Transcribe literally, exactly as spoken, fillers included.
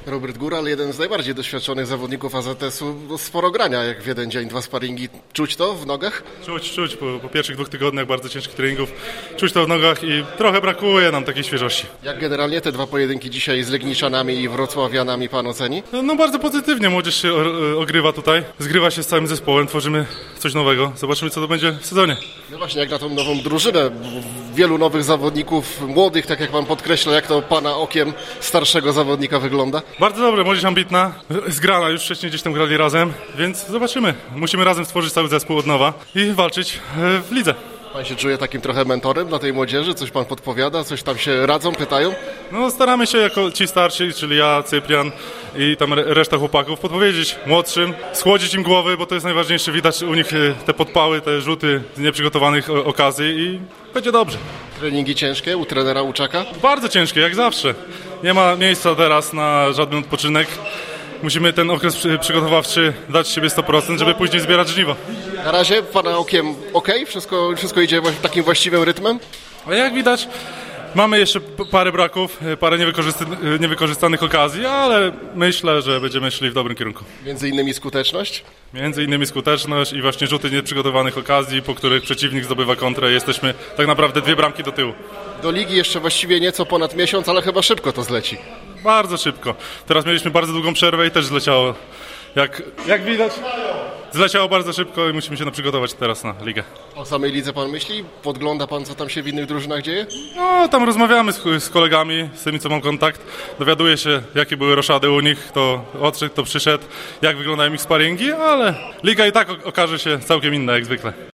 Robert Góral, jeden z najbardziej doświadczonych zawodników A Z S-u, no sporo grania, jak w jeden dzień, dwa sparingi. Czuć to w nogach? Czuć, czuć. Po, po pierwszych dwóch tygodniach bardzo ciężkich treningów. Czuć to w nogach i trochę brakuje nam takiej świeżości. Jak generalnie te dwa pojedynki dzisiaj z Legniczanami i Wrocławianami pan oceni? No, no bardzo pozytywnie, młodzież się o, ogrywa tutaj. Zgrywa się z całym zespołem, tworzymy coś nowego. Zobaczymy, co to będzie w sezonie. No właśnie, jak na tą nową drużynę, wielu nowych zawodników, młodych, tak jak pan podkreśla, jak to pana okiem starszego zawodnika wygląda? Bardzo dobre, młodzież ambitna, zgrana, już wcześniej gdzieś tam grali razem, więc zobaczymy. Musimy razem stworzyć cały zespół od nowa i walczyć w lidze. Pan się czuje takim trochę mentorem dla tej młodzieży? Coś pan podpowiada? Coś tam się radzą, pytają? No staramy się jako ci starsi, czyli ja, Cyprian i tam reszta chłopaków, podpowiedzieć młodszym, schłodzić im głowy, bo to jest najważniejsze. Widać u nich te podpały, te rzuty z nieprzygotowanych okazji i będzie dobrze. Treningi ciężkie u trenera Łuczaka? Bardzo ciężkie, jak zawsze. Nie ma miejsca teraz na żaden odpoczynek. Musimy ten okres przygotowawczy dać siebie sto procent, żeby później zbierać żniwo. Na razie pana okiem ok? Wszystko, wszystko idzie takim właściwym rytmem? A jak widać, mamy jeszcze parę braków, parę niewykorzysta- niewykorzystanych okazji, ale myślę, że będziemy szli w dobrym kierunku. Między innymi skuteczność? Między innymi skuteczność i właśnie rzuty nieprzygotowanych okazji, po których przeciwnik zdobywa kontrę. Jesteśmy tak naprawdę dwie bramki do tyłu. Do ligi jeszcze właściwie nieco ponad miesiąc, ale chyba szybko to zleci. Bardzo szybko. Teraz mieliśmy bardzo długą przerwę i też zleciało. Jak, jak widać, zleciało bardzo szybko i musimy się przygotować teraz na ligę. O samej lidze pan myśli? Podgląda pan, co tam się w innych drużynach dzieje? No, tam rozmawiamy z, z kolegami, z tymi, co mam kontakt. Dowiaduję się, jakie były roszady u nich, kto odszedł, kto przyszedł, jak wyglądają ich sparingi, ale liga i tak okaże się całkiem inna jak zwykle.